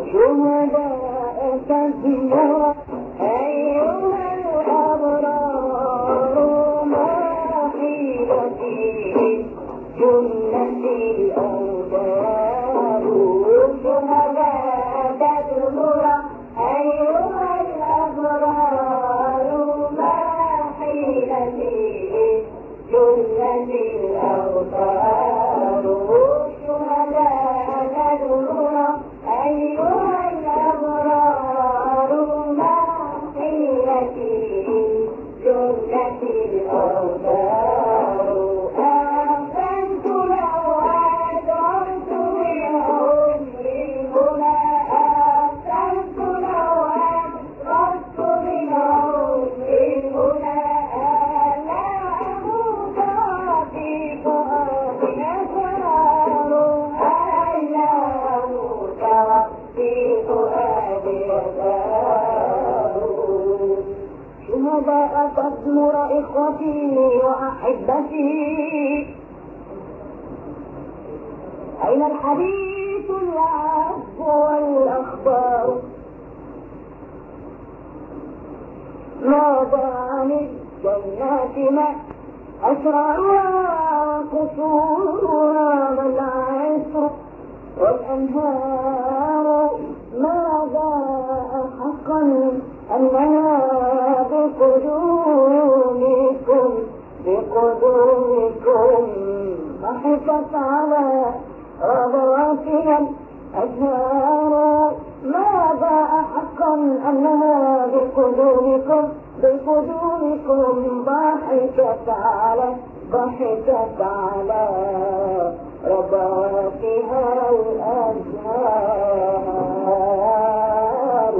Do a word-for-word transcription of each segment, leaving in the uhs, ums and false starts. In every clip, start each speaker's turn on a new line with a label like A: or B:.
A: شهداء تزمر أيها الأبرار ما حيلتي جنة الأوطار شهداء تزمر أيها الأبرار ما حيلتي جنة الأوطار شهداء تزمر أيها الأبرار ما حيلتي جنة الأوطار أحسنت لو أدركت منهم للهنا أحسنت لو أدركت منهم للهنا لا أموت في فؤادي أثار ألا أموت في فؤادي أثار شهداء تزمر إخوتي وأحبتي أين الحديث العذب والأخبار ماذا عن الجنات ما أسرارها قصورها والعسر والأنهار ماذا حقا أنها بقدومكم بقدومكم محفت على رضواتها الأزهار ماذا حقا أنها بقدومكم بقدومكم ضحكت على ضحكت على رضواتها الأزهار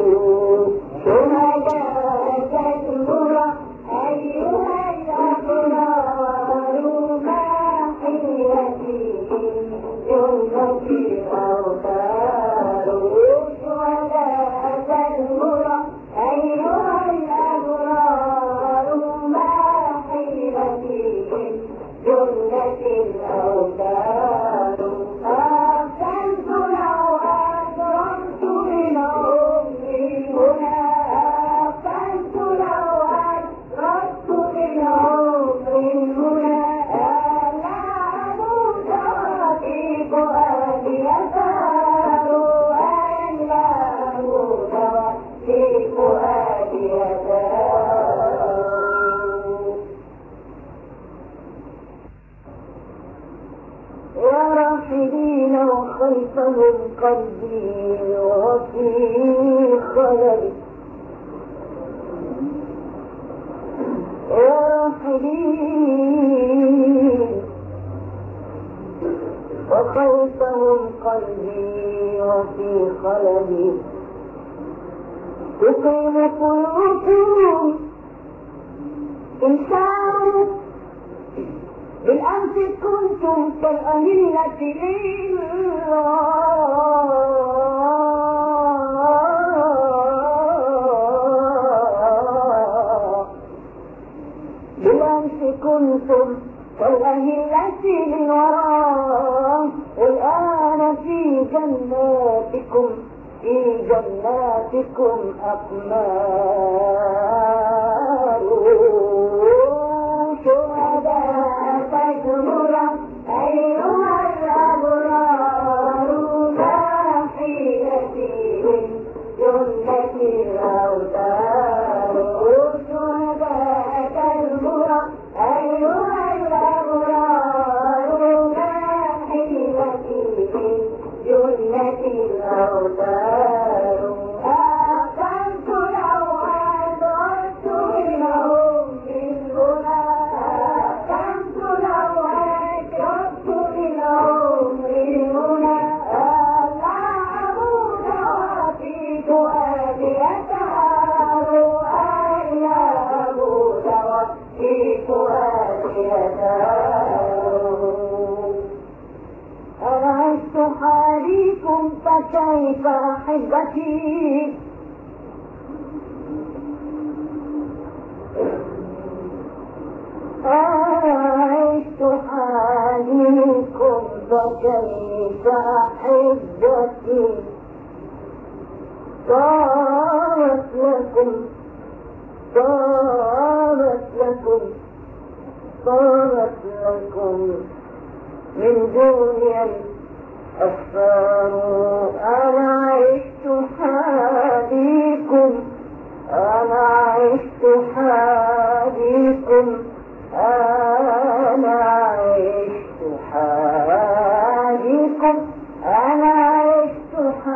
A: شهداء تزمر أيها الأبرار ما حيلتي جنة الأوطار شهداء تزمر أيها الأبرار ما حيلتي جنة الأوطار أحسنت لو أدركت منهم للهنا أحسنت لو أدركت منهم للهنا لا أموت في فؤادي أثار ألا أموت في فؤادي أثار يا راحلين وخلفهم قلبي وفي خللي يا راحلين وخلفهم قلبي وفي خللي تقيم قلوبهم إنسان بالأمس كنتم كالأهلة لله بالأمس كنتم كالأهلة للوراء والآن في جناتكم في جناتكم أقمار شهداء تزمر أيها الأبرار ما حيلتي جنة الأوطار شهداء تزمر أيها الأبرار ما حيلتي جنة الأوطار أحسنت لو أدركت منهم للهنا أحسنت لو أدركت منهم للهنا لا أموت في فؤادي أثار ألا أموت في فؤادي أثار أنا عشت حاليكم فكيف أحبتي عشت حاليكم فكيف أحبتي طابت لكم طابت لكم طابت لكم من دوني الأسفار. أنا عشت حاليكم أنا عشت حاليكم أنا عشت حاليكم أنا عشت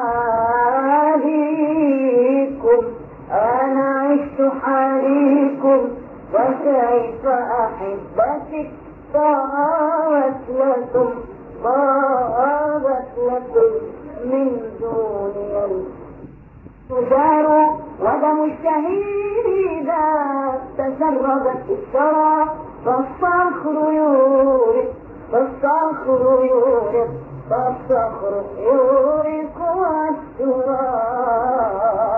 A: حاليكم أنا عشت حاليكم وكيف أحبتك طابت لكم طابت لكم من دوني الأسفار. ودم الشهيد إذا تسربت الثرى فالصخر يورق فالصخر يورق فالصخر يورق والتراب.